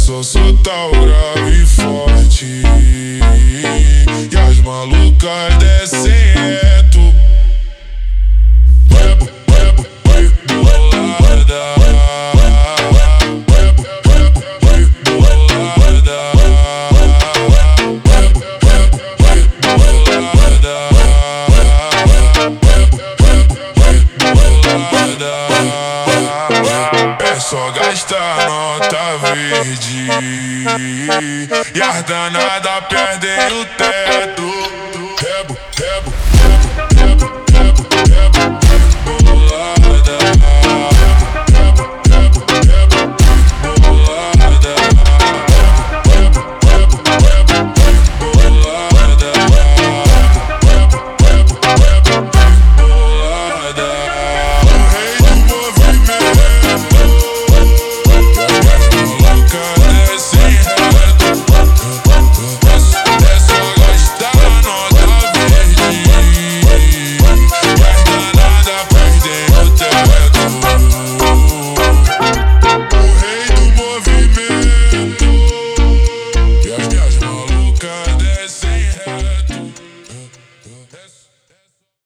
sou tal grave e forte, e as malucas descem reto. Rebo, rebo, bolada. Rebo, rebo, bolada. Rebo, rebo, bolada. Rebo, rebo, bolada. É só gastar nota verde e as danadas perdem o teto. Rebo, rebo.